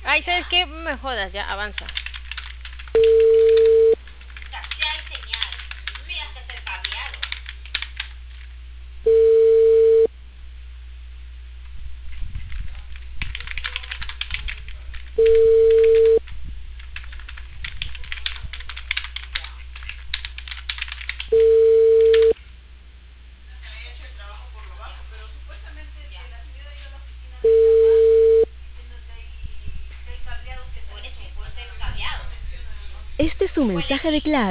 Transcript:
Ay, ¿sabes qué? Me jodas, ya, avanza. Si hay señal, no tienes que ser cableado. Este es un mensaje de Claro.